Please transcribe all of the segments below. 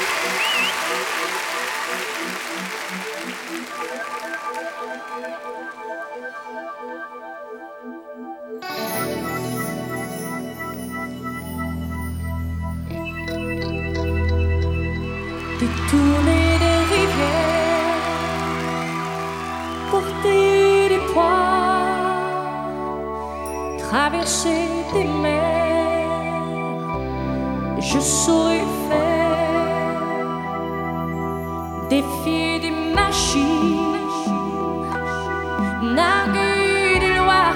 Détourner des rivières, porter des poids, traverser des mers, je saurais faire. Défier des machines, narguer des lois,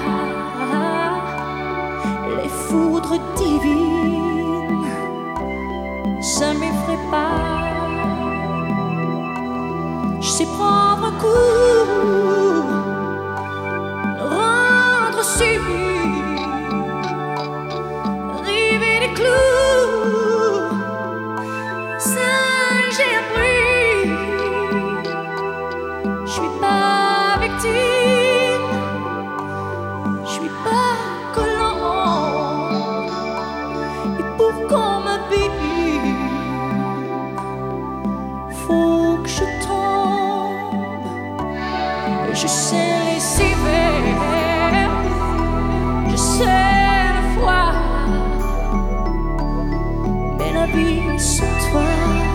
les foudres divines, ça m'effraie pas. Je sais prendre un coup, rendre subit, river des clous, ça j'ai appris. Je suis pas victime, je suis pas collant, et pour qu'on m'habille, faut que je tombe. Je sais les hivers, je sais la foi, mais la vie sans toi.